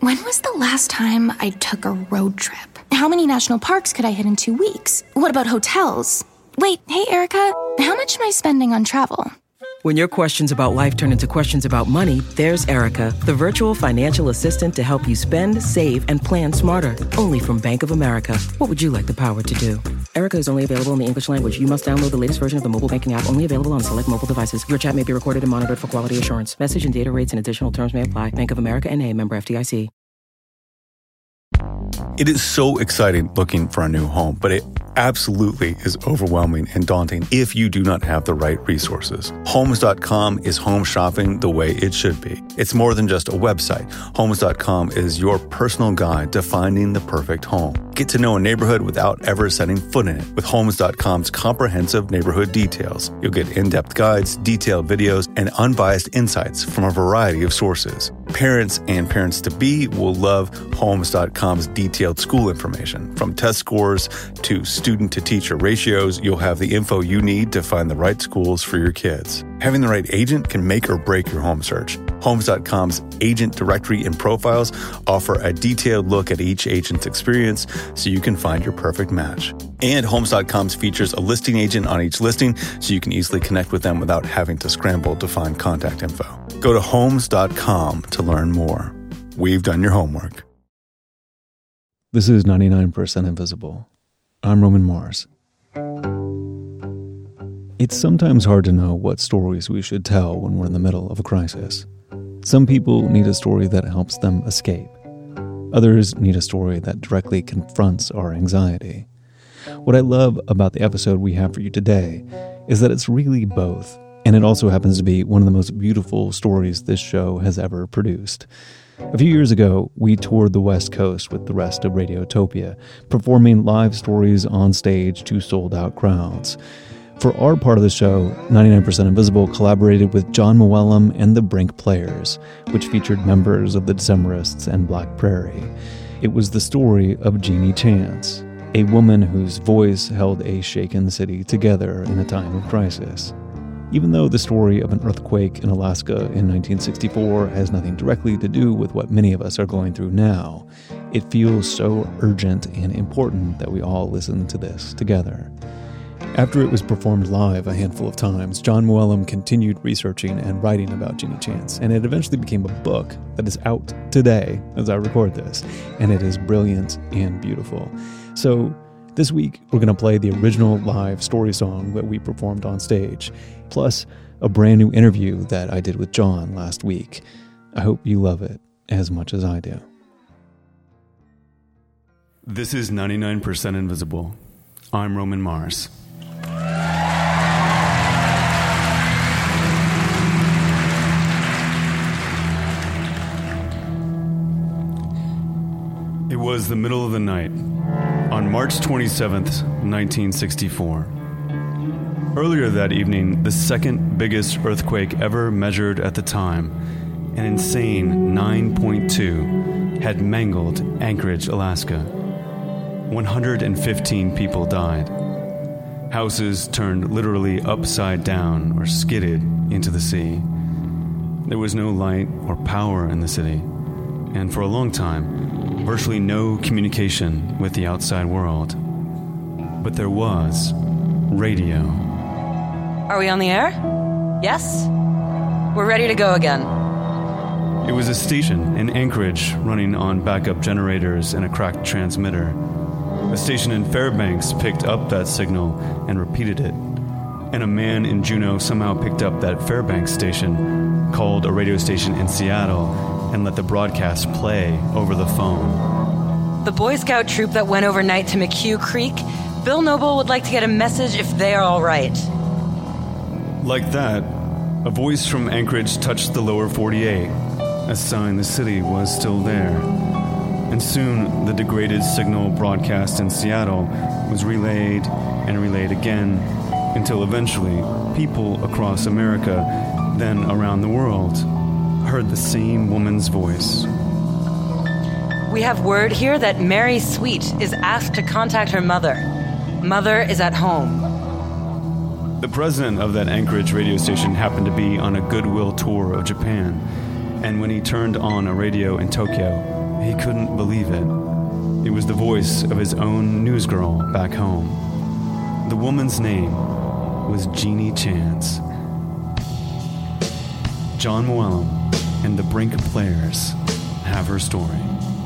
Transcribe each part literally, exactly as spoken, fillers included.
When was the last time I took a road trip? How many national parks could I hit in two weeks? What about hotels? Wait, hey, Erica, how much am I spending on travel? When your questions about life turn into questions about money, there's Erica, the virtual financial assistant to help you spend, save, and plan smarter. Only from Bank of America. What would you like the power to do? Erica is only available in the English language. You must download the latest version of the mobile banking app, only available on select mobile devices. Your chat may be recorded and monitored for quality assurance. Message and data rates and additional terms may apply. Bank of America N A, member F D I C. It is so exciting looking for a new home, but it absolutely is overwhelming and daunting if you do not have the right resources. Homes dot com is home shopping the way it should be. It's more than just a website. Homes dot com is your personal guide to finding the perfect home. Get to know a neighborhood without ever setting foot in it with Homes dot com's comprehensive neighborhood details. You'll get in-depth guides, detailed videos, and unbiased insights from a variety of sources. Parents and parents-to-be will love Homes dot com's detailed school information. From test scores to student-to-teacher ratios, you'll have the info you need to find the right schools for your kids. Having the right agent can make or break your home search. Homes dot com's agent directory and profiles offer a detailed look at each agent's experience so you can find your perfect match. And Homes dot com's features a listing agent on each listing so you can easily connect with them without having to scramble to find contact info. Go to Homes dot com to learn more. We've done your homework. This is ninety-nine percent Invisible. I'm Roman Mars. It's sometimes hard to know what stories we should tell when we're in the middle of a crisis. Some people need a story that helps them escape. Others need a story that directly confronts our anxiety. What I love about the episode we have for you today is that it's really both, and it also happens to be one of the most beautiful stories this show has ever produced. A few years ago, we toured the West Coast with the rest of Radiotopia, performing live stories on stage to sold-out crowds. For our part of the show, ninety-nine percent Invisible collaborated with Jon Mooallem and the Brink Players, which featured members of the Decemberists and Black Prairie. It was the story of Genie Chance, a woman whose voice held a shaken city together in a time of crisis. Even though the story of an earthquake in Alaska in nineteen sixty-four has nothing directly to do with what many of us are going through now, it feels so urgent and important that we all listen to this together. After it was performed live a handful of times, Jon Mooallem continued researching and writing about Genie Chance, and it eventually became a book that is out today as I record this, and it is brilliant and beautiful. So this week, we're going to play the original live story song that we performed on stage, plus a brand new interview that I did with Jon last week. I hope you love it as much as I do. This is ninety-nine percent Invisible. I'm Roman Mars. It was the middle of the night, on March twenty-seventh, nineteen sixty-four. Earlier that evening, the second biggest earthquake ever measured at the time, an insane nine point two, had mangled Anchorage, Alaska. one hundred fifteen people died. Houses turned literally upside down or skidded into the sea. There was no light or power in the city, and for a long time, virtually no communication with the outside world. But there was radio. Are we on the air? Yes? We're ready to go again. It was a station in Anchorage running on backup generators and a cracked transmitter. A station in Fairbanks picked up that signal and repeated it. And a man in Juneau somehow picked up that Fairbanks station, called a radio station in Seattle, and let the broadcast play over the phone. The Boy Scout troop that went overnight to McHugh Creek, Bill Noble would like to get a message if they are all right. Like that, a voice from Anchorage touched the lower forty-eight, a sign the city was still there. And soon, the degraded signal broadcast in Seattle was relayed and relayed again, until eventually, people across America, then around the world, heard the same woman's voice. We have word here that Mary Sweet is asked to contact her mother. Mother is at home. The president of that Anchorage radio station happened to be on a goodwill tour of Japan, and when he turned on a radio in Tokyo, He couldn't believe it. It was the voice of his own newsgirl back home. The woman's name was Jeannie Chance. Jon Mooallem and the Brink Players have her story.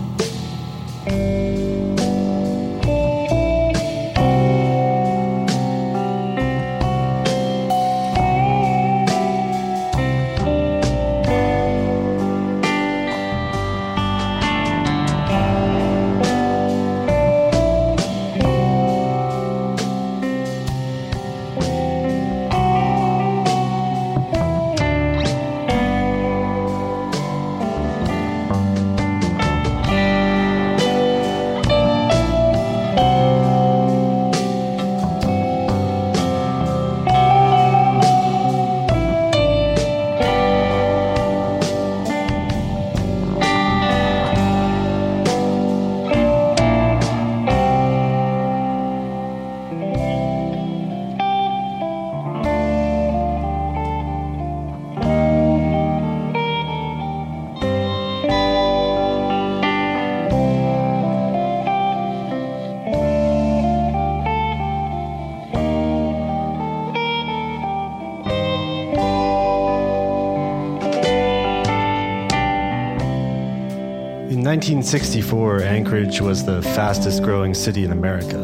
In nineteen sixty-four, Anchorage was the fastest growing city in America.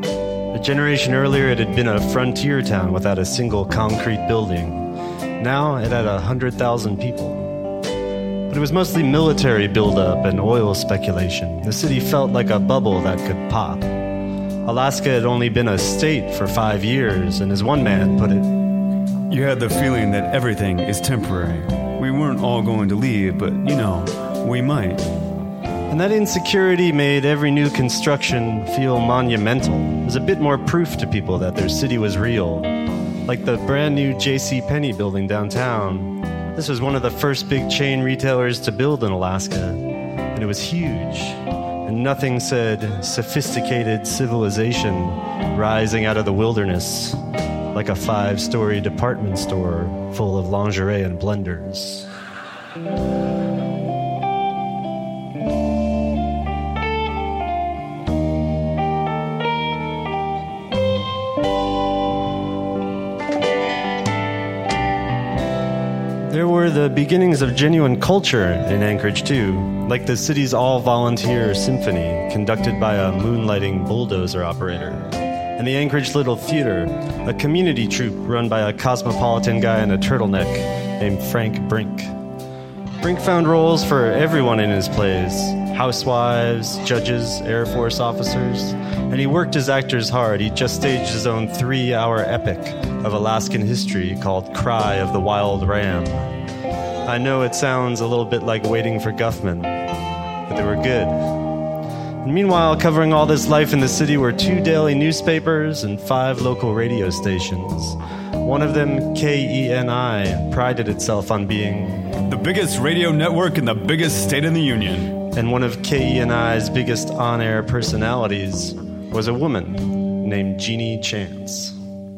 A generation earlier, it had been a frontier town without a single concrete building. Now it had one hundred thousand people. But it was mostly military buildup and oil speculation. The city felt like a bubble that could pop. Alaska had only been a state for five years, and as one man put it, You had the feeling that everything is temporary. We weren't all going to leave, but, you know, we might. And that insecurity made every new construction feel monumental. It was a bit more proof to people that their city was real. Like the brand new J C Penney building downtown. This was one of the first big chain retailers to build in Alaska. And it was huge. And nothing said sophisticated civilization rising out of the wilderness like a five-story department store full of lingerie and blenders. There were the beginnings of genuine culture in Anchorage, too, like the city's all-volunteer symphony, conducted by a moonlighting bulldozer operator, and the Anchorage Little Theater, a community troupe run by a cosmopolitan guy in a turtleneck named Frank Brink. Brink found roles for everyone in his plays, housewives, judges, Air Force officers, and he worked his actors hard. He just staged his own three-hour epic of Alaskan history called Cry of the Wild Ram. I know it sounds a little bit like Waiting for Guffman, but they were good. And meanwhile, covering all this life in the city were two daily newspapers and five local radio stations. One of them, K E N I, prided itself on being the biggest radio network in the biggest state in the union. And one of K E N I's biggest on-air personalities was a woman named Jeannie Chance.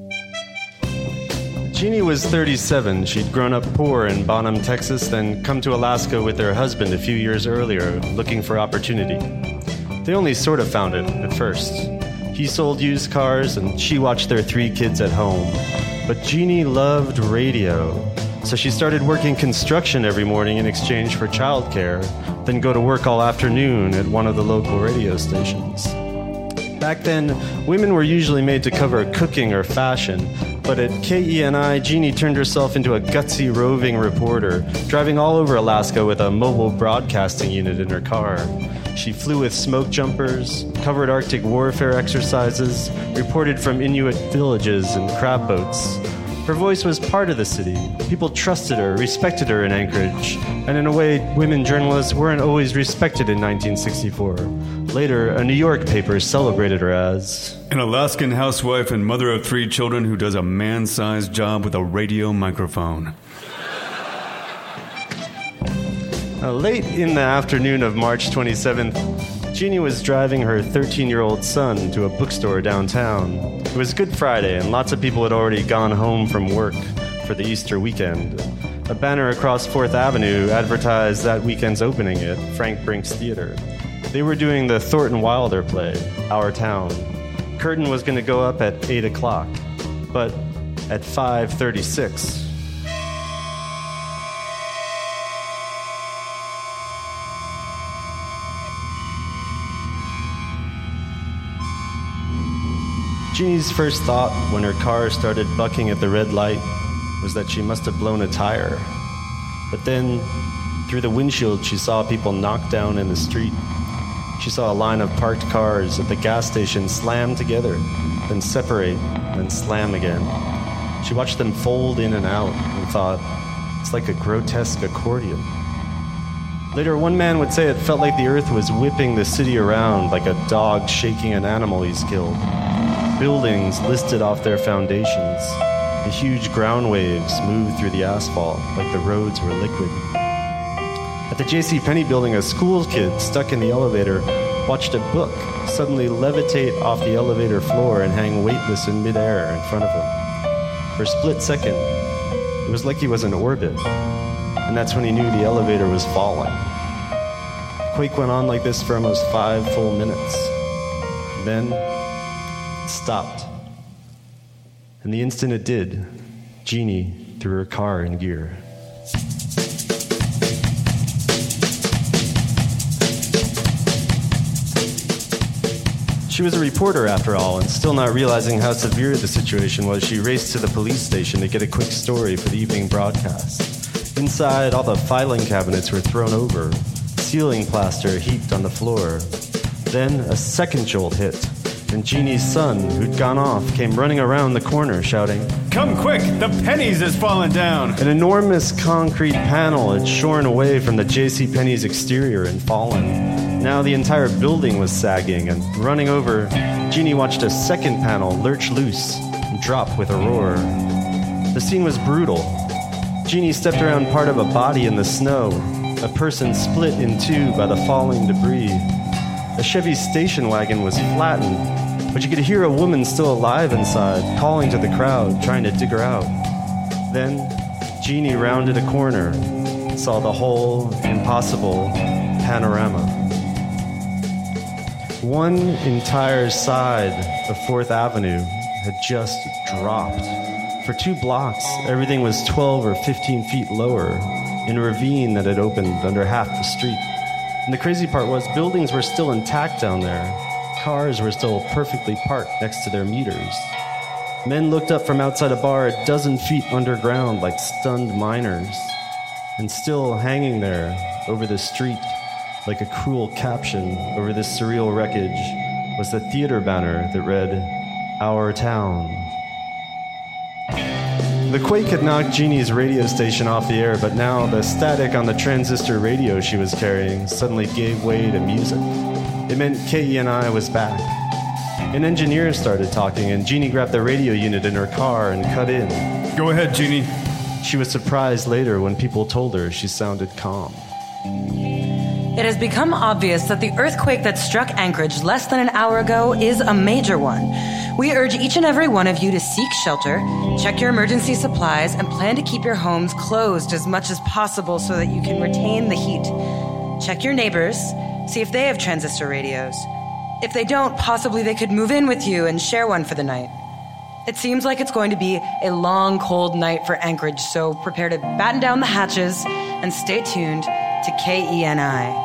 Jeannie was thirty-seven. She'd grown up poor in Bonham, Texas, then come to Alaska with her husband a few years earlier, looking for opportunity. They only sort of found it at first. He sold used cars, and she watched their three kids at home. But Jeannie loved radio, so she started working construction every morning in exchange for childcare, then go to work all afternoon at one of the local radio stations. Back then, women were usually made to cover cooking or fashion, but at K E N I, Jeannie turned herself into a gutsy roving reporter, driving all over Alaska with a mobile broadcasting unit in her car. She flew with smoke jumpers, covered Arctic warfare exercises, reported from Inuit villages and crab boats. Her voice was part of the city. People trusted her, respected her in Anchorage. And in a way, women journalists weren't always respected in nineteen sixty-four. Later, a New York paper celebrated her as an Alaskan housewife and mother of three children who does a man-sized job with a radio microphone. Uh, late in the afternoon of March twenty-seventh, Jeannie was driving her thirteen-year-old son to a bookstore downtown. It was Good Friday, and lots of people had already gone home from work for the Easter weekend. A banner across Fourth Avenue advertised that weekend's opening at Frank Brink's Theater. They were doing the Thornton Wilder play, Our Town. Curtain was going to go up at eight o'clock, but at five thirty-six... Jeannie's first thought when her car started bucking at the red light was that she must have blown a tire. But then, through the windshield, she saw people knocked down in the street. She saw a line of parked cars at the gas station slam together, then separate, then slam again. She watched them fold in and out and thought, it's like a grotesque accordion. Later, one man would say it felt like the earth was whipping the city around like a dog shaking an animal he's killed. Buildings listed off their foundations. The huge ground waves moved through the asphalt like the roads were liquid. At the J C Penney building, a school kid stuck in the elevator watched a book suddenly levitate off the elevator floor and hang weightless in midair in front of him. For a split second, it was like he was in orbit, and that's when he knew the elevator was falling. The quake went on like this for almost five full minutes. Then stopped. And the instant it did, Jeannie threw her car in gear. She was a reporter after all, and still not realizing how severe the situation was, she raced to the police station to get a quick story for the evening broadcast. Inside, all the filing cabinets were thrown over, ceiling plaster heaped on the floor. Then a second jolt hit, and Jeannie's son, who'd gone off, came running around the corner shouting, "Come quick, the Pennies has fallen down!" An enormous concrete panel had shorn away from the J C Penney's exterior and fallen. Now the entire building was sagging, and running over, Jeannie watched a second panel lurch loose and drop with a roar. The scene was brutal. Jeannie stepped around part of a body in the snow, a person split in two by the falling debris. A Chevy station wagon was flattened, but you could hear a woman still alive inside, calling to the crowd, trying to dig her out. Then, Jeannie rounded a corner, saw the whole impossible panorama. One entire side of Fourth Avenue had just dropped. For two blocks, everything was twelve or fifteen feet lower, in a ravine that had opened under half the street. And the crazy part was, buildings were still intact down there. Cars were still perfectly parked next to their meters. Men looked up from outside a bar a dozen feet underground like stunned miners. And still hanging there over the street, like a cruel caption over this surreal wreckage, was the theater banner that read, "Our Town." The quake had knocked Jeannie's radio station off the air, but now the static on the transistor radio she was carrying suddenly gave way to music. It meant K E N I was back. An engineer started talking, and Jeannie grabbed the radio unit in her car and cut in. "Go ahead, Jeannie." She was surprised later when people told her she sounded calm. It has become obvious that the earthquake that struck Anchorage less than an hour ago is a major one. We urge each and every one of you to seek shelter, check your emergency supplies, and plan to keep your homes closed as much as possible so that you can retain the heat. Check your neighbors, see if they have transistor radios. If they don't, possibly they could move in with you and share one for the night. It seems like it's going to be a long, cold night for Anchorage, so prepare to batten down the hatches and stay tuned to K E N I.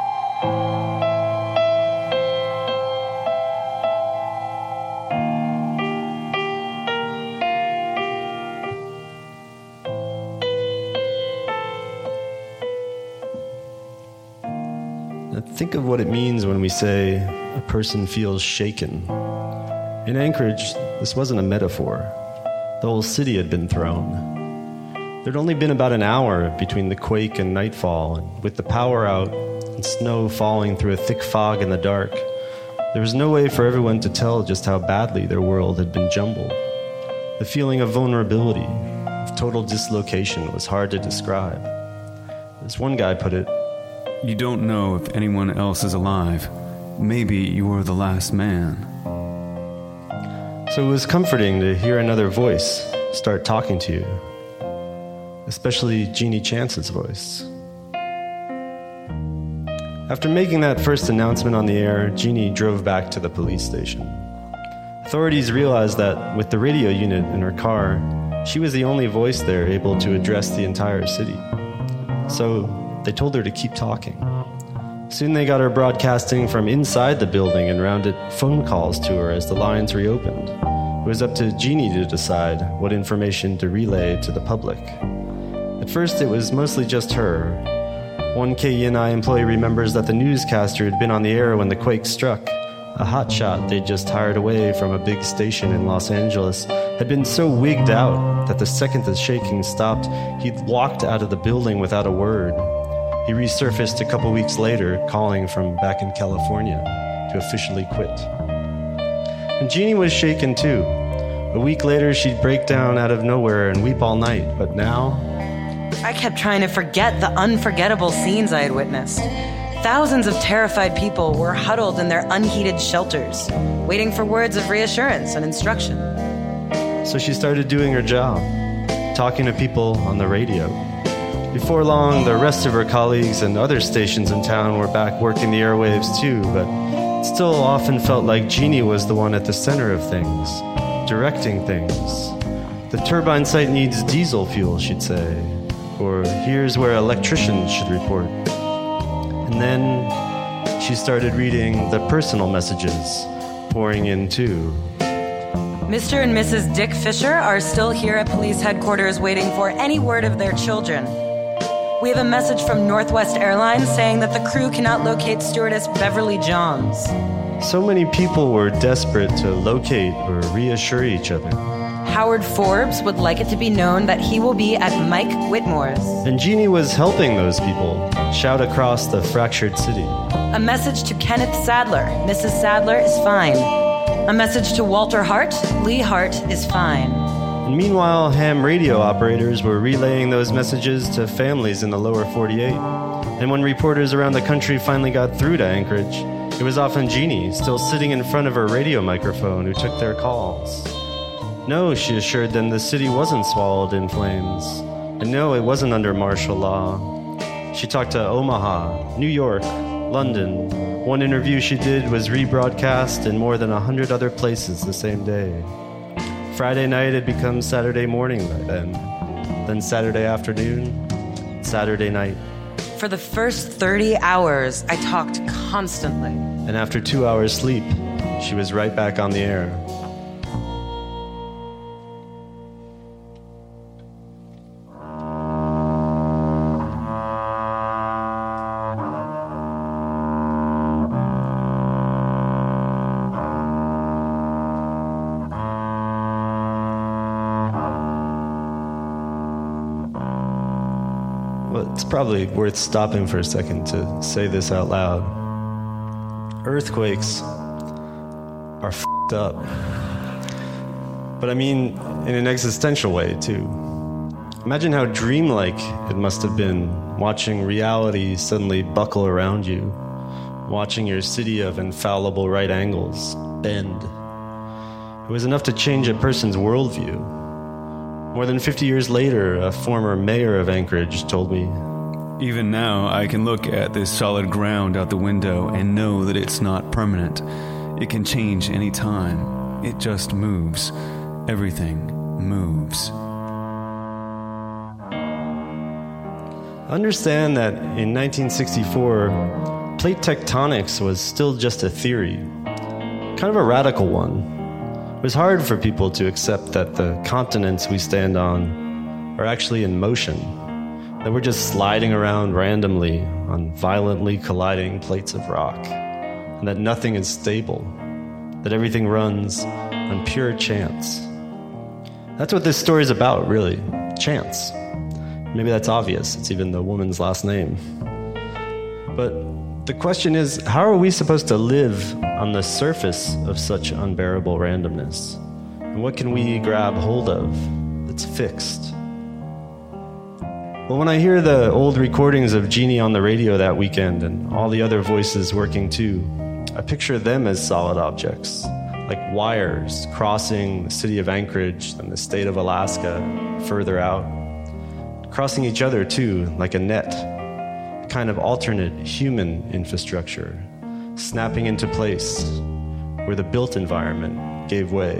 Think of what it means when we say a person feels shaken. In Anchorage, this wasn't a metaphor. The whole city had been thrown. There'd only been about an hour between the quake and nightfall, and with the power out and snow falling through a thick fog in the dark, there was no way for everyone to tell just how badly their world had been jumbled. The feeling of vulnerability, of total dislocation, was hard to describe. As one guy put it, "You don't know if anyone else is alive. Maybe you were the last man." So it was comforting to hear another voice start talking to you. especially Jeannie Chance's voice. After making that first announcement on the air, Jeannie drove back to the police station. Authorities realized that with the radio unit in her car, she was the only voice there able to address the entire city. So they told her to keep talking. Soon they got her broadcasting from inside the building and rounded phone calls to her as the lines reopened. It was up to Jeannie to decide what information to relay to the public. At first, it was mostly just her. One K E N I employee remembers that the newscaster had been on the air when the quake struck. A hotshot they'd just hired away from a big station in Los Angeles had been so wigged out that the second the shaking stopped, he'd walked out of the building without a word. He resurfaced a couple weeks later, calling from back in California to officially quit. And Jeannie was shaken too. A week later, she'd break down out of nowhere and weep all night, but now... I kept trying to forget the unforgettable scenes I had witnessed. Thousands of terrified people were huddled in their unheated shelters, waiting for words of reassurance and instruction. So she started doing her job, talking to people on the radio. Before long, the rest of her colleagues and other stations in town were back working the airwaves too, but it still often felt like Jeannie was the one at the center of things, directing things. The turbine site needs diesel fuel, she'd say, or here's where electricians should report. And then she started reading the personal messages pouring in too. Mister and Missus Dick Fisher are still here at police headquarters waiting for any word of their children. We have a message from Northwest Airlines saying that the crew cannot locate stewardess Beverly Johns. So many people were desperate to locate or reassure each other. Howard Forbes would like it to be known that he will be at Mike Whitmore's. And Jeannie was helping those people shout across the fractured city. A message to Kenneth Sadler. Missus Sadler is fine. A message to Walter Hart. Lee Hart is fine. And meanwhile, ham radio operators were relaying those messages to families in the lower forty-eight. And when reporters around the country finally got through to Anchorage, it was often Jeannie, still sitting in front of her radio microphone, who took their calls. No, she assured them, the city wasn't swallowed in flames. And no, it wasn't under martial law. She talked to Omaha, New York, London. One interview she did was rebroadcast in more than a hundred other places the same day. Friday night had become Saturday morning by then. Then Saturday afternoon, Saturday night. For the first thirty hours, I talked constantly. And after two hours sleep, she was right back on the air. It's probably worth stopping for a second to say this out loud. Earthquakes are f***ed up. But I mean, in an existential way, too. Imagine how dreamlike it must have been watching reality suddenly buckle around you, watching your city of infallible right angles bend. It was enough to change a person's worldview. More than fifty years later, a former mayor of Anchorage told me, even now, I can look at this solid ground out the window and know that it's not permanent. It can change any time. It just moves. Everything moves. Understand that in nineteen sixty-four, plate tectonics was still just a theory, kind of a radical one. It was hard for people to accept that the continents we stand on are actually in motion, that we're just sliding around randomly on violently colliding plates of rock, and that nothing is stable, that everything runs on pure chance. That's what this story is about, really. Chance. Maybe that's obvious. It's even the woman's last name. But the question is, how are we supposed to live on the surface of such unbearable randomness? And what can we grab hold of that's fixed? Well, when I hear the old recordings of Jeannie on the radio that weekend and all the other voices working too, I picture them as solid objects, like wires crossing the city of Anchorage and the state of Alaska further out, crossing each other too, like a net, a kind of alternate human infrastructure, snapping into place where the built environment gave way.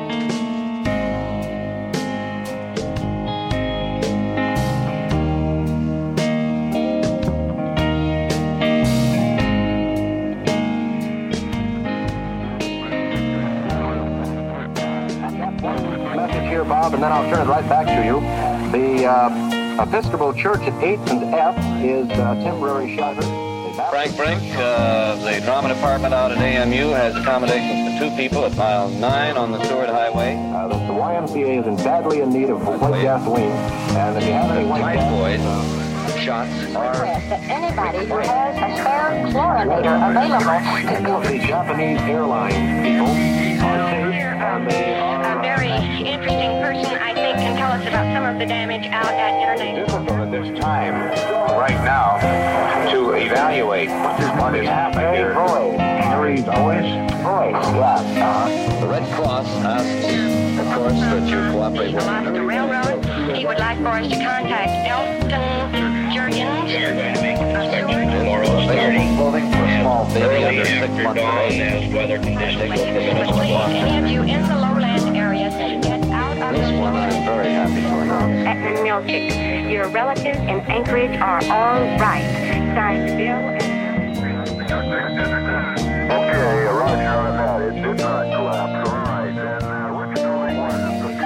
Bob, and then I'll turn it right back to you. The uh, Episcopal Church at eighth and F is uh, temporary shelter. Frank Brink, uh, the drama department out at A M U has accommodations for two people at mile nine on the Seward Highway. Uh, the, the Y M C A is in badly in need of white gasoline, and if you have any white White boys, uh, shots are... That anybody who has a spare chlorinator available. The Japanese airline people are safe, and they are... A very interesting person, I think, can tell us about some of the damage out at International. Difficult at this time, right now, to evaluate what is happening here. Harry Boyce? Boyce, yeah. Uh, the Red Cross asks, of course, that you cooperate with Lost the railroad. He would like for us to contact Elton Jurgens of Seward. Clothing for a small baby under six months of age. But please, any of you in the lowland areas, get out of the This one I'm very happy for. At Milchick. Your relatives in Anchorage are all right. Signed, Bill and... Okay, roger on that. It did not collapse. All right, then uh, which building was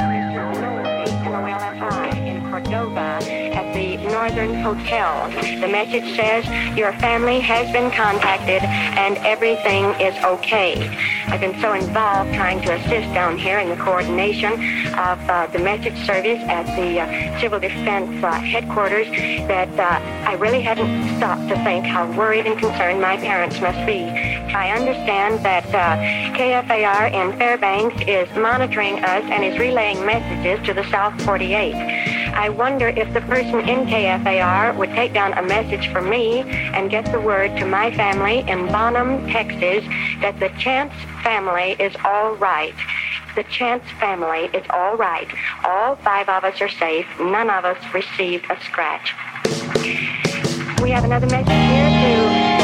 it? In Cordova at the Northern Hotel. The message says your family has been contacted and everything is okay. I've been so involved trying to assist down here in the coordination of uh, the message service at the uh, Civil Defense uh, headquarters that uh, I really hadn't stopped to think how worried and concerned my parents must be. I understand that uh, K F A R in Fairbanks is monitoring us and is relaying messages to the South forty-eight. I wonder if the person in K F A R would take down a message for me and get the word to my family in Bonham, Texas, that the Chance family is all right. The Chance family is all right. All five of us are safe. None of us received a scratch. We have another message here to...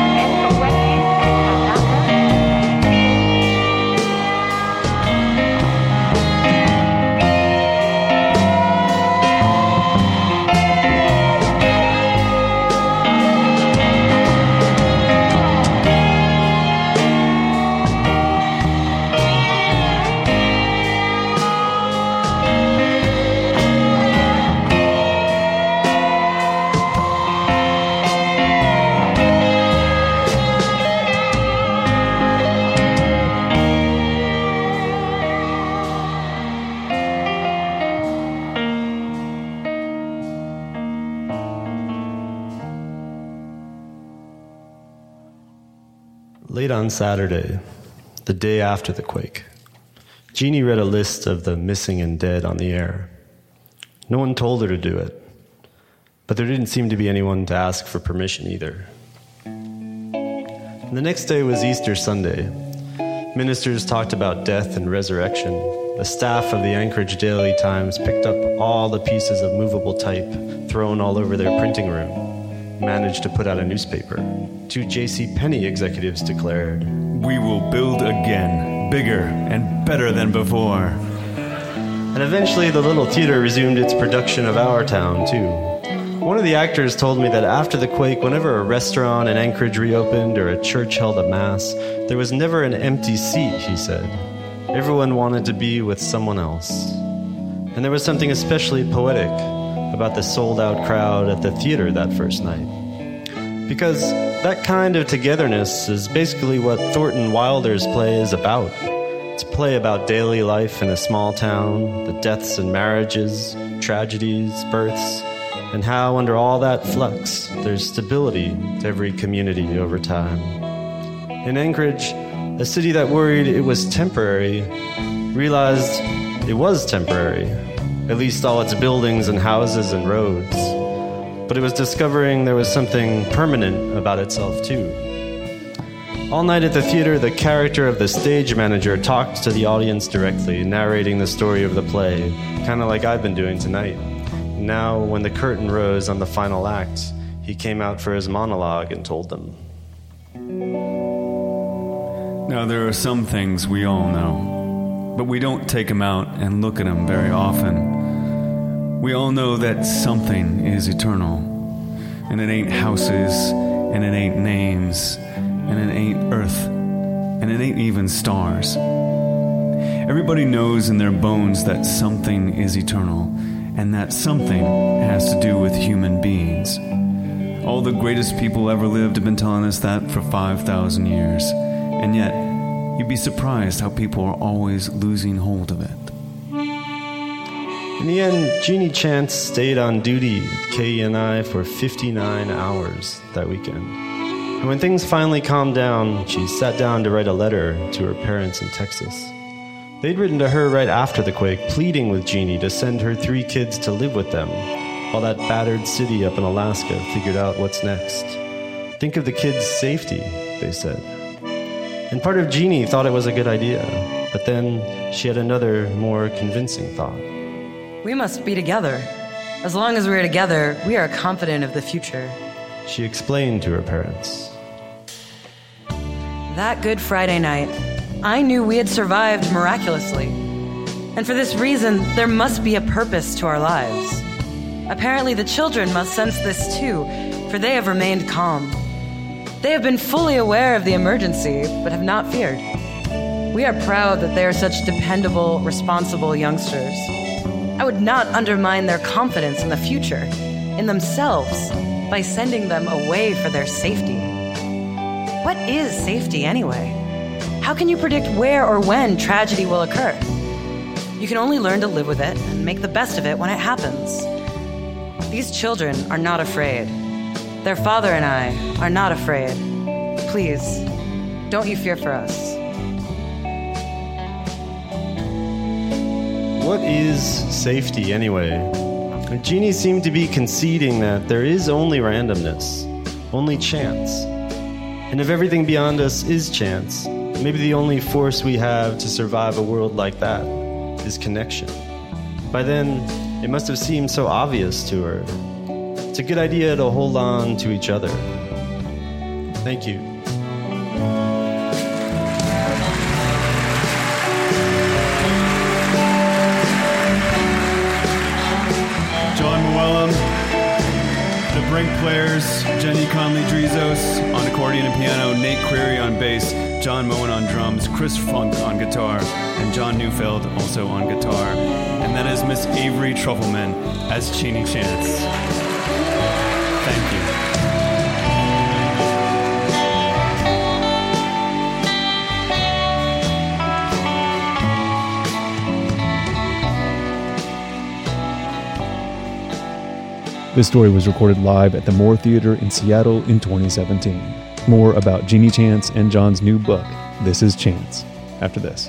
Late on Saturday, the day after the quake, Jeannie read a list of the missing and dead on the air. No one told her to do it, but there didn't seem to be anyone to ask for permission either. And the next day was Easter Sunday. Ministers talked about death and resurrection. The staff of the Anchorage Daily Times picked up all the pieces of movable type thrown all over their printing room, managed to put out a newspaper. Two J C Penney executives declared, "We will build again, bigger and better than before." And eventually the Little Theater resumed its production of Our Town, too. One of the actors told me that after the quake, whenever a restaurant in Anchorage reopened or a church held a mass, there was never an empty seat, he said. Everyone wanted to be with someone else. And there was something especially poetic about the sold-out crowd at the theater that first night. Because that kind of togetherness is basically what Thornton Wilder's play is about. It's a play about daily life in a small town, the deaths and marriages, tragedies, births, and how under all that flux, there's stability to every community over time. In Anchorage, a city that worried it was temporary realized it was temporary, at least all its buildings and houses and roads. But it was discovering there was something permanent about itself, too. All night at the theater, the character of the stage manager talked to the audience directly, narrating the story of the play, kind of like I've been doing tonight. Now, when the curtain rose on the final act, he came out for his monologue and told them. Now, there are some things we all know, but we don't take them out and look at them very often. We all know that something is eternal, and it ain't houses, and it ain't names, and it ain't earth, and it ain't even stars. Everybody knows in their bones that something is eternal, and that something has to do with human beings. All the greatest people ever lived have been telling us that for five thousand years. And yet, you'd be surprised how people are always losing hold of it. In the end, Jeannie Chance stayed on duty with K E N I for fifty-nine hours that weekend. And when things finally calmed down, she sat down to write a letter to her parents in Texas. They'd written to her right after the quake, pleading with Jeannie to send her three kids to live with them, while that battered city up in Alaska figured out what's next. Think of the kids' safety, they said. And part of Jeannie thought it was a good idea, but then she had another, more convincing thought. We must be together. As long as we're together, we are confident of the future. She explained to her parents. That Good Friday night, I knew we had survived miraculously. And for this reason, there must be a purpose to our lives. Apparently, the children must sense this too, for they have remained calm. They have been fully aware of the emergency, but have not feared. We are proud that they are such dependable, responsible youngsters. I would not undermine their confidence in the future, in themselves, by sending them away for their safety. What is safety anyway? How can you predict where or when tragedy will occur? You can only learn to live with it and make the best of it when it happens. These children are not afraid. Their father and I are not afraid. Please, don't you fear for us. What is safety anyway? Jeannie seemed to be conceding that there is only randomness, only chance. And if everything beyond us is chance, maybe the only force we have to survive a world like that is connection. By then, it must have seemed so obvious to her. It's a good idea to hold on to each other. Thank you. John Muellum, the Brink Players, Jenny Conley-Drizos on accordion and piano, Nate Query on bass, John Moen on drums, Chris Funk on guitar, and John Neufeld also on guitar. And that is Miss Avery Trufelman as Jeannie Chance. Thank you. This story was recorded live at the Moore Theater in Seattle in twenty seventeen. More about Jeannie Chance and John's new book, This Is Chance, after this.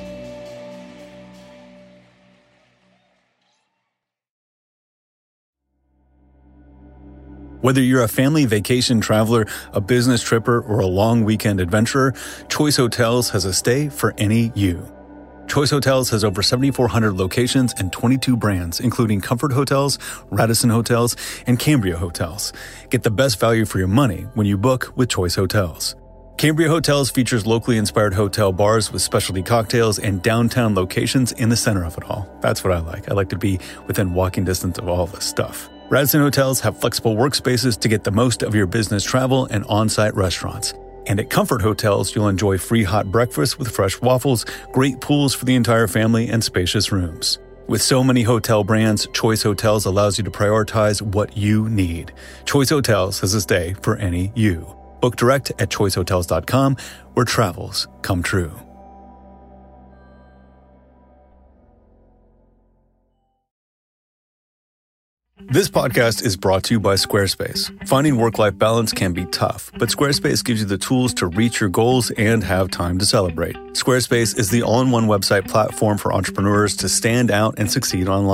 Whether you're a family vacation traveler, a business tripper, or a long weekend adventurer, Choice Hotels has a stay for any you. Choice Hotels has over seventy-four hundred locations and twenty-two brands, including Comfort Hotels, Radisson Hotels, and Cambria Hotels. Get the best value for your money when you book with Choice Hotels. Cambria Hotels features locally inspired hotel bars with specialty cocktails and downtown locations in the center of it all. That's what I like. I like to be within walking distance of all this stuff. Radisson Hotels have flexible workspaces to get the most of your business travel and on-site restaurants. And at Comfort Hotels, you'll enjoy free hot breakfast with fresh waffles, great pools for the entire family, and spacious rooms. With so many hotel brands, Choice Hotels allows you to prioritize what you need. Choice Hotels has a stay for any you. Book direct at choice hotels dot com, where travels come true. This podcast is brought to you by Squarespace. Finding work-life balance can be tough, but Squarespace gives you the tools to reach your goals and have time to celebrate. Squarespace is the all-in-one website platform for entrepreneurs to stand out and succeed online.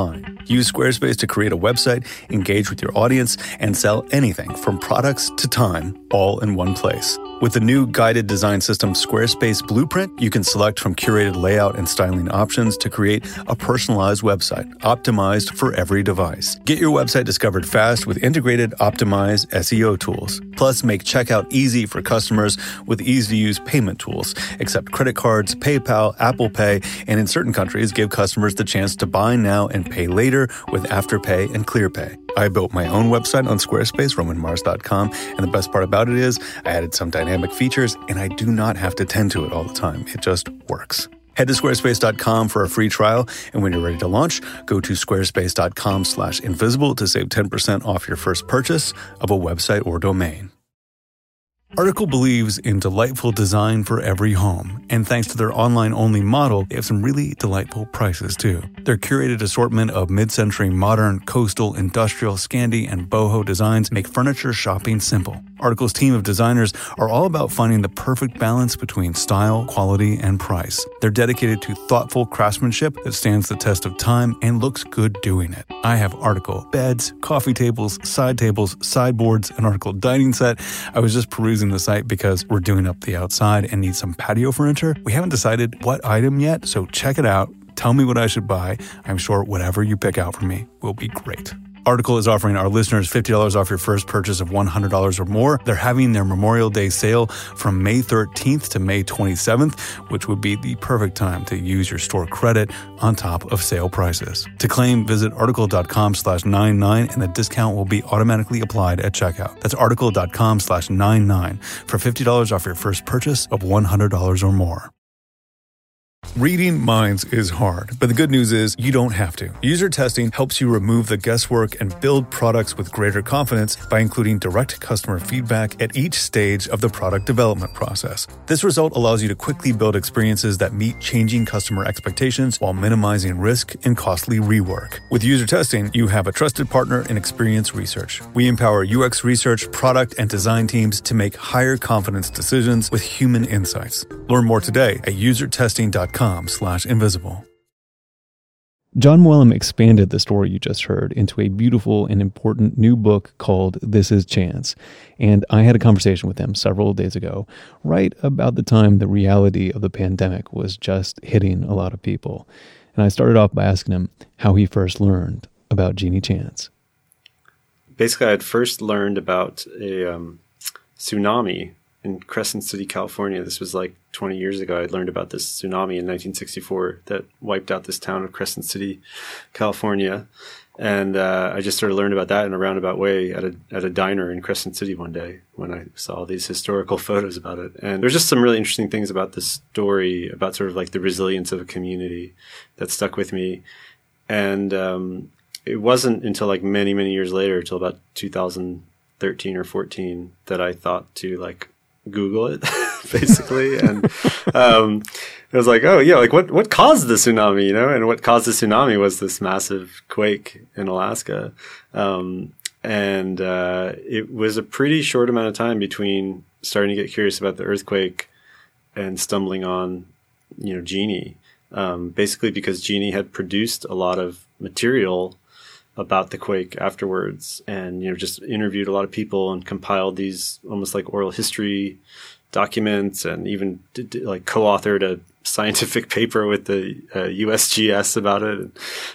Use Squarespace to create a website, engage with your audience, and sell anything from products to time, all in one place. With the new guided design system Squarespace Blueprint, you can select from curated layout and styling options to create a personalized website, optimized for every device. Get your website discovered fast with integrated, optimized S E O tools. Plus, make checkout easy for customers with easy-to-use payment tools. Accept credit cards, PayPal, Apple Pay, and in certain countries, give customers the chance to buy now and pay later with Afterpay and ClearPay. I built my own website on Squarespace, roman mars dot com, and the best part about it is I added some dynamic features, and I do not have to tend to it all the time. It just works. Head to squarespace dot com for a free trial, and when you're ready to launch, go to squarespace dot com slash invisible to save ten percent off your first purchase of a website or domain. Article believes in delightful design for every home, and thanks to their online-only model, they have some really delightful prices too. Their curated assortment of mid-century modern, coastal, industrial, Scandi, and boho designs make furniture shopping simple. Article's team of designers are all about finding the perfect balance between style, quality, and price. They're dedicated to thoughtful craftsmanship that stands the test of time and looks good doing it. I have Article beds, coffee tables, side tables, sideboards, an Article dining set. I was just perusing the site because we're doing up the outside and need some patio furniture. We haven't decided what item yet, so check it out. Tell me what I should buy. I'm sure whatever you pick out for me will be great. Article is offering our listeners fifty dollars off your first purchase of one hundred dollars or more. They're having their Memorial Day sale from May thirteenth to May twenty-seventh, which would be the perfect time to use your store credit on top of sale prices. To claim, visit article dot com slash ninety-nine and the discount will be automatically applied at checkout. That's article dot com slash ninety-nine for fifty dollars off your first purchase of one hundred dollars or more. Reading minds is hard, but the good news is you don't have to. User testing helps you remove the guesswork and build products with greater confidence by including direct customer feedback at each stage of the product development process. This result allows you to quickly build experiences that meet changing customer expectations while minimizing risk and costly rework. With user testing, you have a trusted partner in Experience Research. We empower U X research, product, and design teams to make higher confidence decisions with human insights. Learn more today at user testing dot com slash invisible. Jon Mooallem expanded the story you just heard into a beautiful and important new book called This Is Chance. And I had a conversation with him several days ago, right about the time the reality of the pandemic was just hitting a lot of people. And I started off by asking him how he first learned about Genie Chance. Basically, I had first learned about a um, tsunami in Crescent City, California. This was like twenty years ago. I learned about this tsunami in nineteen sixty-four that wiped out this town of Crescent City, California. And uh, I just sort of learned about that in a roundabout way at a at a diner in Crescent City one day when I saw these historical photos about it. And there's just some really interesting things about this story, about sort of like the resilience of a community that stuck with me. And um, it wasn't until like many, many years later, until about two thousand thirteen or fourteen, that I thought to like Google it, basically. And um, it was like, oh, yeah, like what, what caused the tsunami, you know? And what caused the tsunami was this massive quake in Alaska. Um, and uh, it was a pretty short amount of time between starting to get curious about the earthquake and stumbling on, you know, Genie. Um, basically because Genie had produced a lot of material about the quake afterwards, and you know, just interviewed a lot of people and compiled these almost like oral history documents, and even did, did, like co-authored a scientific paper with the uh, U S G S about it.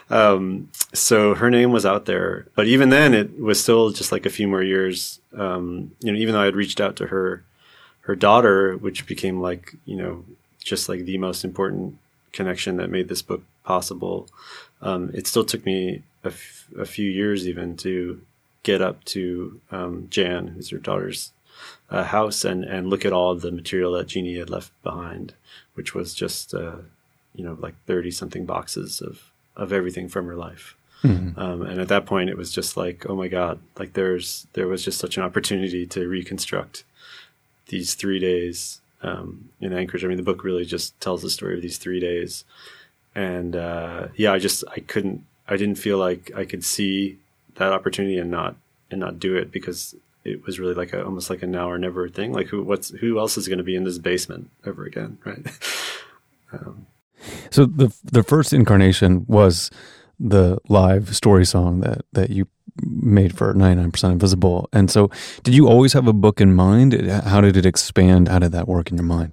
Um, so her name was out there, but even then, it was still just like a few more years. Um, you know, even though I had reached out to her, her daughter, which became like you know, just like the most important connection that made this book possible. Um, it still took me a, f- a few years even to get up to um, Jan, who's her daughter's uh, house, and, and look at all of the material that Genie had left behind, which was just, uh, you know, like thirty something boxes of, of everything from her life. Mm-hmm. Um, and at that point, it was just like, oh my God, like there's, there was just such an opportunity to reconstruct these three days um, in Anchorage. I mean, the book really just tells the story of these three days. And, uh, yeah, I just, I couldn't, I didn't feel like I could see that opportunity and not, and not do it, because it was really like a, almost like a now or never thing. Like who, what's, who else is going to be in this basement ever again? Right. um, so the, the first incarnation was the live story song that, that you made for ninety-nine percent Invisible. And so did you always have a book in mind? How did it expand? How did that work in your mind?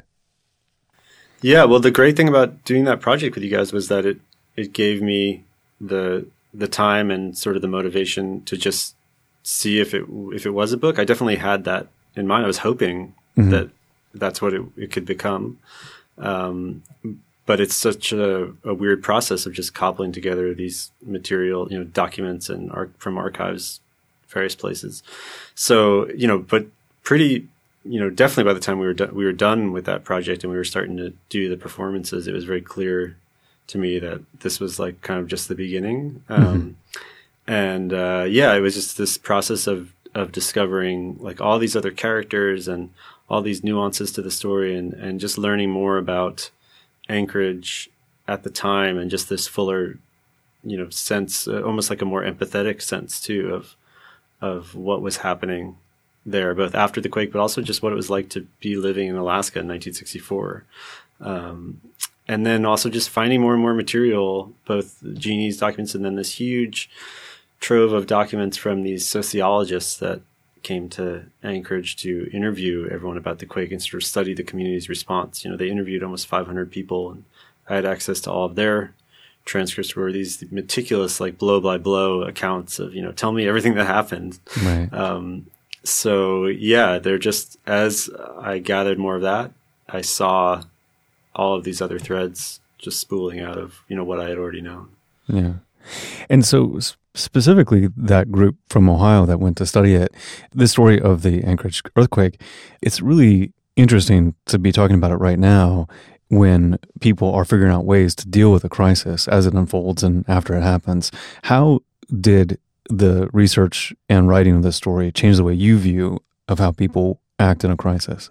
Yeah, well, the great thing about doing that project with you guys was that it, it gave me the the time and sort of the motivation to just see if it if it was a book. I definitely had that in mind. I was hoping mm-hmm. that that's what it, it could become. Um, but it's such a, a weird process of just cobbling together these material, you know, documents and ar- from archives, various places. So, you know, but pretty, you know, definitely by the time we were do- we were done with that project and we were starting to do the performances, it was very clear to me that this was like kind of just the beginning. Um, mm-hmm. And, uh, yeah, it was just this process of, of discovering like all these other characters and all these nuances to the story and, and just learning more about Anchorage at the time and just this fuller, you know, sense, uh, almost like a more empathetic sense too of, of what was happening there, both after the quake, but also just what it was like to be living in Alaska in nineteen sixty-four. Um, and then also just finding more and more material, both Jeannie's documents and then this huge trove of documents from these sociologists that came to Anchorage to interview everyone about the quake and sort of study the community's response. You know, they interviewed almost five hundred people and I had access to all of their transcripts were these meticulous, like blow by blow accounts of, you know, tell me everything that happened. Right. Um, so yeah, they're just, as I gathered more of that, I saw all of these other threads just spooling out of, you know, what I had already known. Yeah. And so specifically that group from Ohio that went to study it, the story of the Anchorage earthquake, it's really interesting to be talking about it right now when people are figuring out ways to deal with a crisis as it unfolds and after it happens. How did the research and writing of this story change the way you view of how people act in a crisis?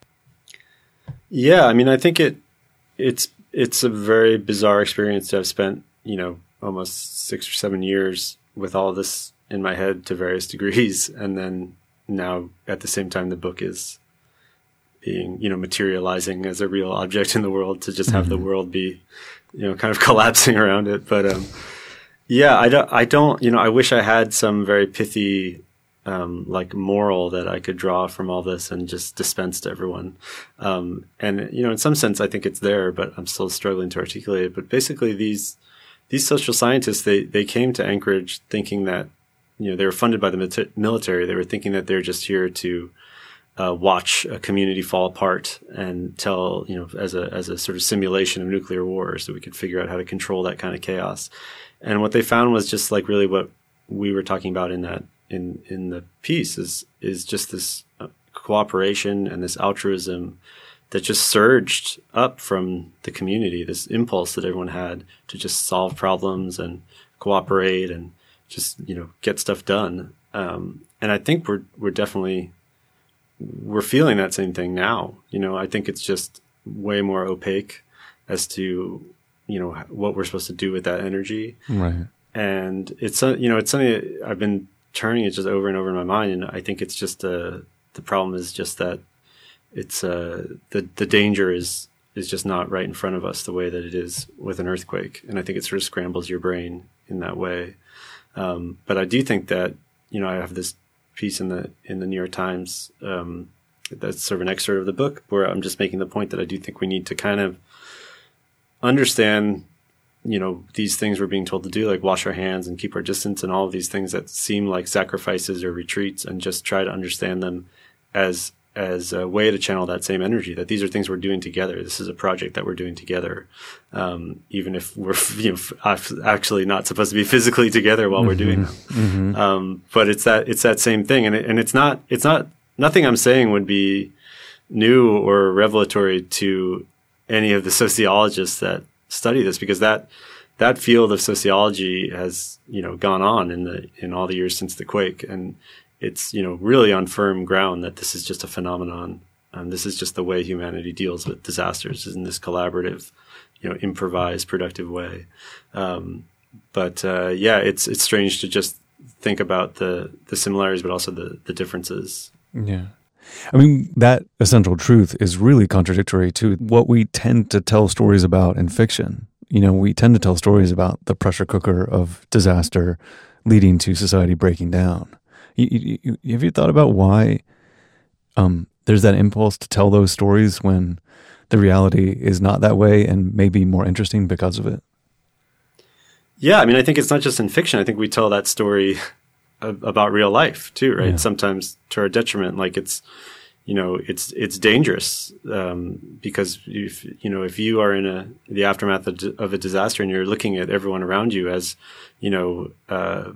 Yeah, I mean, I think it it's it's a very bizarre experience to have spent, you know, almost six or seven years with all of this in my head to various degrees. And then now at the same time, the book is being, you know, materializing as a real object in the world to just have mm-hmm. the world be, you know, kind of collapsing around it. But, um, yeah, I don't, I don't, you know, I wish I had some very pithy, um, like moral that I could draw from all this and just dispense to everyone. Um, and, you know, in some sense, I think it's there, but I'm still struggling to articulate it. But basically these, These social scientists, they, they came to Anchorage thinking that, you know, they were funded by the military. They were thinking that they're just here to uh, watch a community fall apart and tell, you know, as a as a sort of simulation of nuclear war so we could figure out how to control that kind of chaos. And what they found was just like really what we were talking about in that in in the piece is is just this uh, cooperation and this altruism that just surged up from the community, this impulse that everyone had to just solve problems and cooperate and just, you know, get stuff done. Um, and I think we're, we're definitely, we're feeling that same thing now. You know, I think it's just way more opaque as to, you know, what we're supposed to do with that energy. Right. And it's, you know, it's something that I've been turning it just over and over in my mind. And I think it's just, uh, the problem is just that it's uh the the danger is is just not right in front of us the way that it is with an earthquake, and I think it sort of scrambles your brain in that way. Um, but I do think that, you know, I have this piece in the in the New York Times um, that's sort of an excerpt of the book where I'm just making the point that I do think we need to kind of understand, you know, these things we're being told to do, like wash our hands and keep our distance, and all of these things that seem like sacrifices or retreats, and just try to understand them as as a way to channel that same energy, that these are things we're doing together. This is a project that we're doing together. Um, even if we're, you know, actually not supposed to be physically together while mm-hmm. we're doing them. Mm-hmm. Um, but it's that, it's that same thing. And it, and it's not, it's not, nothing I'm saying would be new or revelatory to any of the sociologists that study this, because that, that field of sociology has, you know, gone on in the, in all the years since the quake. And it's, you know, really on firm ground that this is just a phenomenon. Um, this is just the way humanity deals with disasters, is in this collaborative, you know, improvised, productive way. Um, but uh, yeah, it's it's strange to just think about the the similarities, but also the the differences. Yeah. I mean, that essential truth is really contradictory to what we tend to tell stories about in fiction. you know, we tend to tell stories about the pressure cooker of disaster leading to society breaking down. You, you, you, have you thought about why um, there's that impulse to tell those stories when the reality is not that way and maybe more interesting because of it? Yeah, I mean, I think it's not just in fiction. I think we tell that story about real life too, right? Yeah. Sometimes to our detriment. Like it's, you know, it's it's dangerous um, because if you know if you are in a the aftermath of, of a disaster and you're looking at everyone around you as, you know, uh,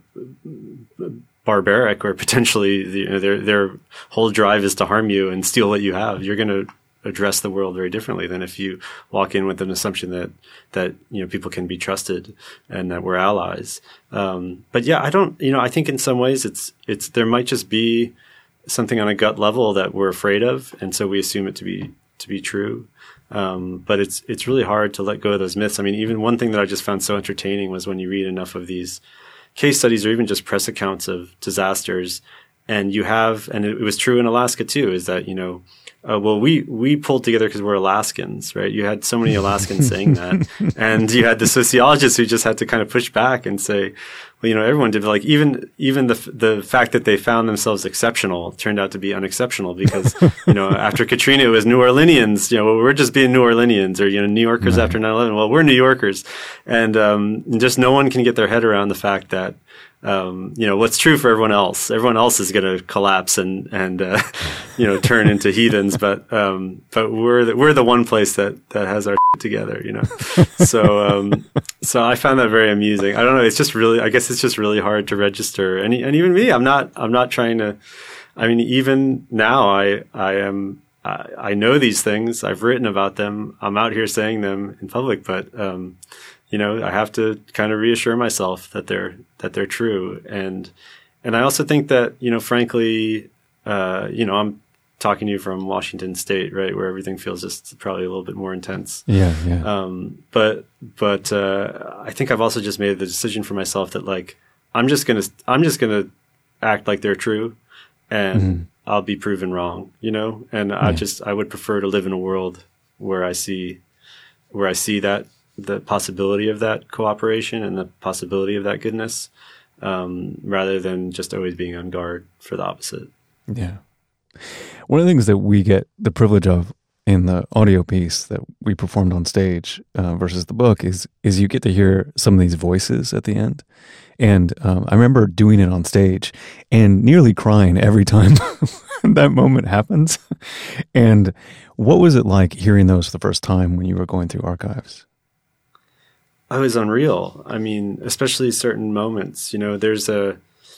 barbaric or potentially you know, their their whole drive is to harm you and steal what you have, you're going to address the world very differently than if you walk in with an assumption that that you know people can be trusted and that we're allies. Um, but yeah, I don't. You know, I think in some ways it's it's there might just be something on a gut level that we're afraid of, and so we assume it to be to be true. Um, but it's it's really hard to let go of those myths. I mean, even one thing that I just found so entertaining was when you read enough of these case studies or even just press accounts of disasters, and you have, and it, it was true in Alaska too, is that you know. Uh, well, we, we pulled together because we're Alaskans, right? You had so many Alaskans saying that. And you had the sociologists who just had to kind of push back and say, well, you know, everyone did. Like even, even the, the fact that they found themselves exceptional turned out to be unexceptional because, you know, after Katrina, it was New Orleanians, you know, well, we're just being New Orleanians or, you know, New Yorkers right. after nine eleven. Well, we're New Yorkers. And, um, just no one can get their head around the fact that, Um, you know, what's true for everyone else. Everyone else is going to collapse and, and, uh, you know, turn into heathens. But, um, but we're the, we're the one place that, that has our shit together, you know? So, um, so I found that very amusing. I don't know. It's just really, I guess it's just really hard to register. And, and even me, I'm not, I'm not trying to, I mean, even now I, I am, I, I know these things. I've written about them. I'm out here saying them in public, but, um, you know, I have to kind of reassure myself that they're that they're true, and and I also think that you know, frankly, uh, you know, I'm talking to you from Washington State, right, where everything feels just probably a little bit more intense. Yeah, yeah. Um, but but uh, I think I've also just made the decision for myself that like I'm just gonna I'm just gonna act like they're true, and mm-hmm. I'll be proven wrong, you know. And yeah. I just I would prefer to live in a world where I see where I see that. the possibility of that cooperation and the possibility of that goodness, um, rather than just always being on guard for the opposite. Yeah. One of the things that we get the privilege of in the audio piece that we performed on stage uh, versus the book is is you get to hear some of these voices at the end. And um, I remember doing it on stage and nearly crying every time that moment happens. And what was it like hearing those for the first time when you were going through archives? Oh, it was unreal. I mean, especially certain moments, you know, there's a,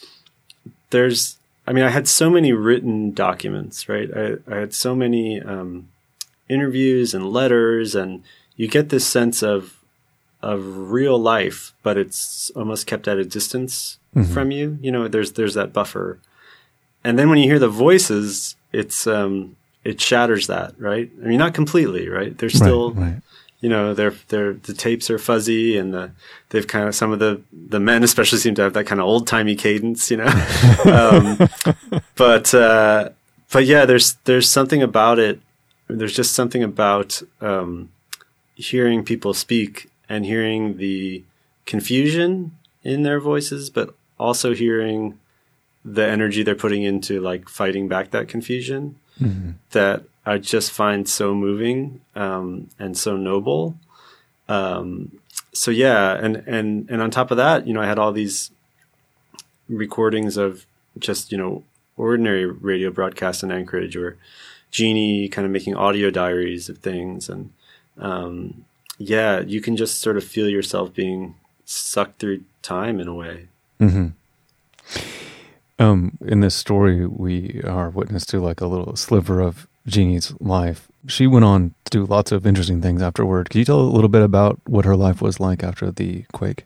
there's, I mean, I had so many written documents, right? I, I had so many um, interviews and letters, and you get this sense of, of real life, but it's almost kept at a distance mm-hmm. from you. You know, there's, there's that buffer. And then when you hear the voices, it's, um, it shatters that, right? I mean, not completely, right? There's still, right, right. You know, they're, they're, the tapes are fuzzy and the, they've kind of, some of the, the men especially seem to have that kind of old timey cadence, you know? um, but, uh, but yeah, there's, there's something about it. There's just something about, um, hearing people speak and hearing the confusion in their voices, but also hearing the energy they're putting into like fighting back that confusion mm-hmm. that I just find so moving, um, and so noble. Um, so yeah. And, and, and on top of that, you know, I had all these recordings of just, you know, ordinary radio broadcasts in Anchorage or Jeannie kind of making audio diaries of things. And, um, yeah, you can just sort of feel yourself being sucked through time in a way. Mm-hmm. Um, in this story, we are witness to like a little sliver of Jeannie's life. She went on to do lots of interesting things afterward. Can you tell a little bit about what her life was like after the quake?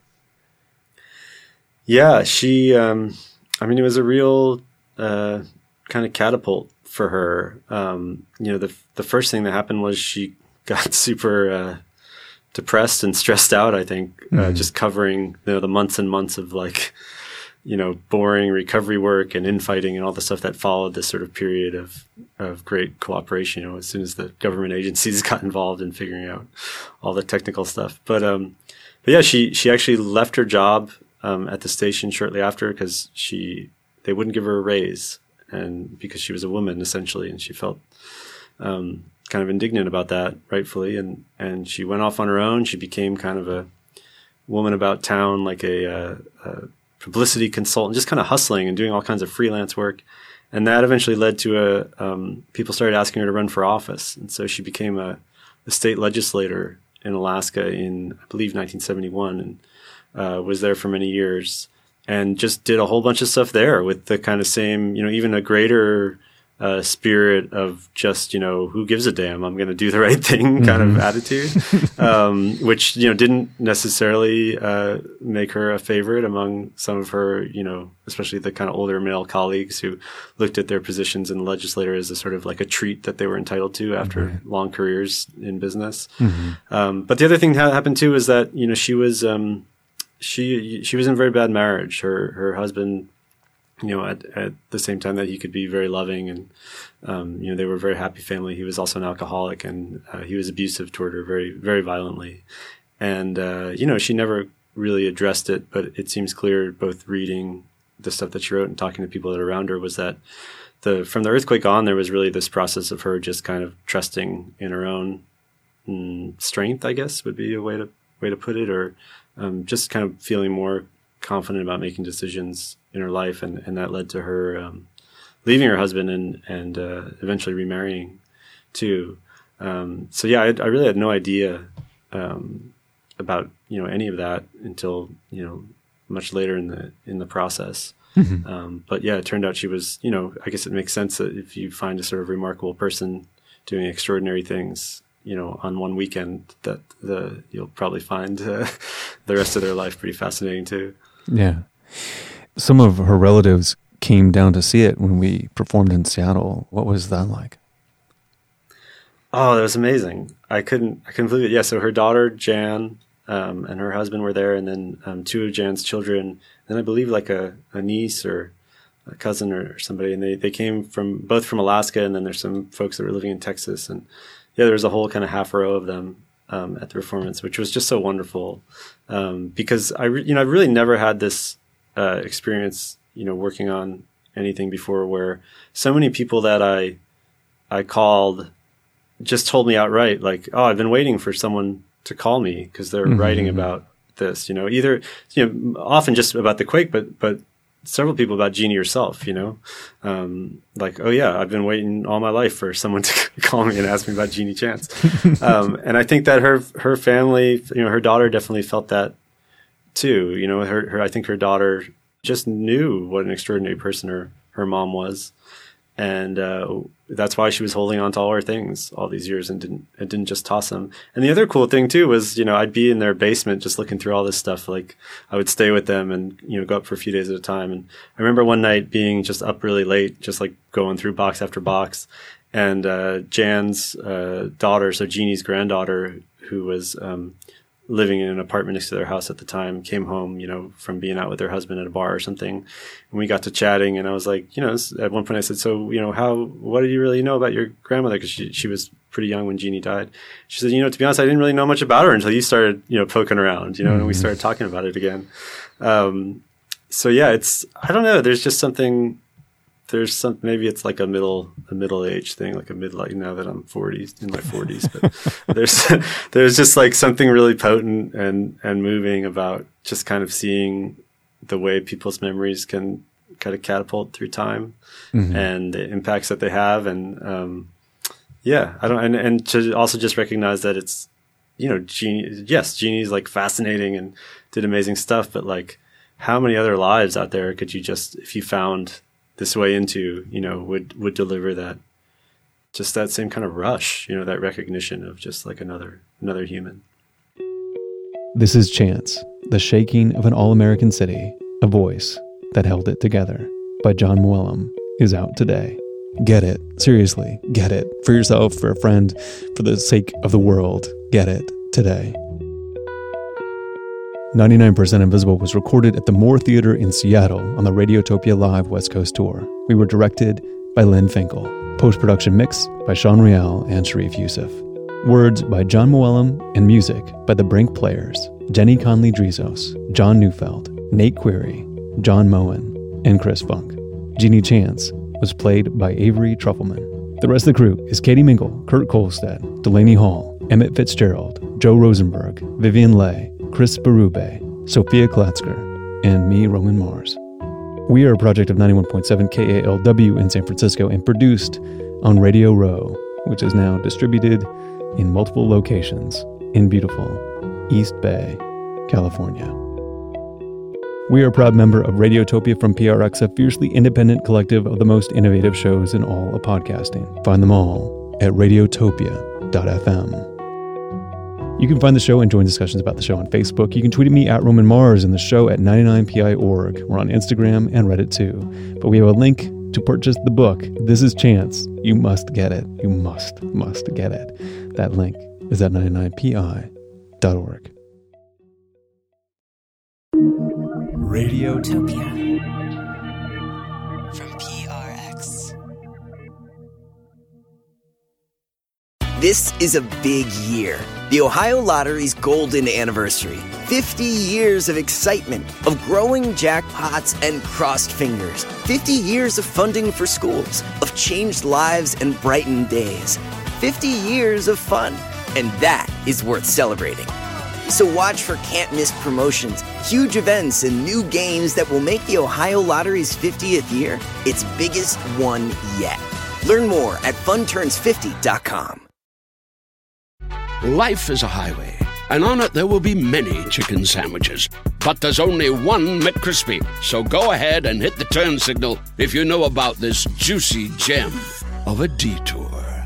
Yeah, she, um, I mean, it was a real uh, kind of catapult for her. Um, you know, the the first thing that happened was she got super uh, depressed and stressed out, I think, mm-hmm. uh, just covering, you know, the months and months of like you know, boring recovery work and infighting and all the stuff that followed this sort of period of, of great cooperation, you know, as soon as the government agencies got involved in figuring out all the technical stuff. But, um, but yeah, she, she actually left her job, um, at the station shortly after because she, they wouldn't give her a raise, and because she was a woman essentially, and she felt, um, kind of indignant about that, rightfully. And, and she went off on her own. She became kind of a woman about town, like a, uh, a publicity consultant, just kind of hustling and doing all kinds of freelance work. And that eventually led to a, um, people started asking her to run for office. And so she became a, a state legislator in Alaska in, I believe, nineteen seventy-one, and uh, was there for many years and just did a whole bunch of stuff there with the kind of same, you know, even a greater uh, spirit of just, you know, who gives a damn? I'm going to do the right thing kind mm-hmm. of attitude, um, which, you know, didn't necessarily uh, make her a favorite among some of her, you know, especially the kind of older male colleagues who looked at their positions in the legislature as a sort of like a treat that they were entitled to after mm-hmm. long careers in business. Mm-hmm. Um, but the other thing that happened too is that, you know, she was, um, she, she was in a very bad marriage. Her, her husband, you know, at, at the same time that he could be very loving and, um, you know, they were a very happy family. He was also an alcoholic, and uh, he was abusive toward her very, very violently. And, uh, you know, she never really addressed it, but it seems clear, both reading the stuff that she wrote and talking to people that are around her, was that the, from the earthquake on, there was really this process of her just kind of trusting in her own mm, strength, I guess would be a way to, way to put it, or, um, just kind of feeling more confident about making decisions in her life, and, and that led to her um, leaving her husband and and uh, eventually remarrying too. Um, so yeah, I, I really had no idea um, about you know any of that until you know much later in the in the process. Mm-hmm. Um, but yeah, it turned out she was you know I guess it makes sense that if you find a sort of remarkable person doing extraordinary things, you know, on one weekend, that the you'll probably find uh, the rest of their life pretty fascinating too. Yeah. Some of her relatives came down to see it when we performed in Seattle. What was that like? Oh, that was amazing. I couldn't, I couldn't believe it. Yeah. So her daughter, Jan, um, and her husband were there, and then, um, two of Jan's children, and I believe like a, a niece or a cousin or, or somebody. And they, they came from both from Alaska, and then there's some folks that were living in Texas. And yeah, there was a whole kind of half row of them, um, at the performance, which was just so wonderful. Um, because I, re- you know, I've really never had this, uh, experience, you know, working on anything before where so many people that I, I called just told me outright, like, oh, I've been waiting for someone to call me because they're mm-hmm. writing about this, you know, either, you know, often just about the quake, but, but several people about Jeannie herself, you know, um, like, oh yeah, I've been waiting all my life for someone to call me and ask me about Jeannie Chance. um, and I think that her, her family, you know, her daughter definitely felt that too. You know, her, her, I think her daughter just knew what an extraordinary person her, her mom was. And, uh, that's why she was holding on to all her things all these years and didn't, and didn't just toss them. And the other cool thing too was, you know, I'd be in their basement just looking through all this stuff. Like I would stay with them and, you know, go up for a few days at a time. And I remember one night being just up really late, just like going through box after box. And, uh, Jan's, uh, daughter, so Jeannie's granddaughter, who was, um, living in an apartment next to their house at the time, came home, you know, from being out with her husband at a bar or something. And we got to chatting, and I was like, you know, at one point I said, so, you know, how, what did you really know about your grandmother? Cause she, she was pretty young when Jeannie died. She said, you know, to be honest, I didn't really know much about her until you started, you know, poking around, you know, mm-hmm. and we started talking about it again. Um, so yeah, it's, I don't know. There's just something, there's some, maybe it's like a middle, a middle age thing, like a midlife, now that I'm forty, in my forties, but there's, there's just like something really potent and, and moving about just kind of seeing the way people's memories can kind of catapult through time mm-hmm. and the impacts that they have. And, um, yeah, I don't, and, and to also just recognize that it's, you know, Jeannie, yes, Jeannie's like fascinating and did amazing stuff, but like how many other lives out there could you just, if you found this way into, you know, would, would deliver that, just that same kind of rush, you know, that recognition of just like another, another human. This is Chance, The Shaking of an All-American City, A Voice That Held It Together by Jon Mooallem is out today. Get it. Seriously, get it. For yourself, for a friend, for the sake of the world. Get it today. ninety-nine percent Invisible was recorded at the Moore Theater in Seattle on the Radiotopia Live West Coast Tour. We were directed by Lynn Finkel. Post-production mix by Sean Rial and Sharif Youssef. Words by John Moellem and music by the Brink Players, Jenny Conley-Drizos, John Neufeld, Nate Query, John Moen, and Chris Funk. Jeannie Chance was played by Avery Trufelman. The rest of the crew is Katie Mingle, Kurt Kolstad, Delaney Hall, Emmett Fitzgerald, Joe Rosenberg, Vivian Leigh, Chris Berube, Sophia Klatzker, and me, Roman Mars. We are a project of ninety-one point seven K A L W in San Francisco and produced on Radio Row, which is now distributed in multiple locations in beautiful East Bay, California. We are a proud member of Radiotopia from P R X, a fiercely independent collective of the most innovative shows in all of podcasting. Find them all at radiotopia dot f m. You can find the show and join discussions about the show on Facebook. You can tweet at me at Roman Mars and the show at ninety-nine P I dot org. We're on Instagram and Reddit too. But we have a link to purchase the book, This Is Chance. You must get it. You must, must get it. That link is at ninety-nine P I dot org. Radiotopia from P R X. This is a big year. The Ohio Lottery's golden anniversary. fifty years of excitement, of growing jackpots and crossed fingers. fifty years of funding for schools, of changed lives and brightened days. fifty years of fun. And that is worth celebrating. So watch for can't-miss promotions, huge events, and new games that will make the Ohio Lottery's fiftieth year its biggest one yet. Learn more at fun turns fifty dot com. Life is a highway, and on it there will be many chicken sandwiches. But there's only one McCrispy. So go ahead and hit the turn signal if you know about this juicy gem of a detour.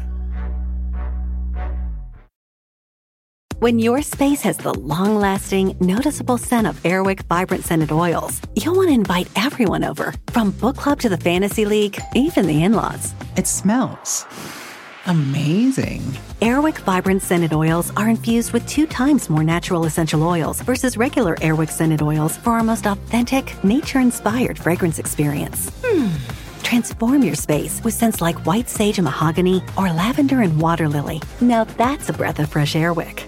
When your space has the long-lasting, noticeable scent of Airwick Vibrant Scented Oils, you'll want to invite everyone over, from book club to the fantasy league, even the in-laws. It smells amazing. Airwick Vibrant Scented Oils are infused with two times more natural essential oils versus regular Airwick Scented Oils for our most authentic, nature-inspired fragrance experience. Hmm. Transform your space with scents like white sage and mahogany or lavender and water lily. Now that's a breath of fresh Airwick.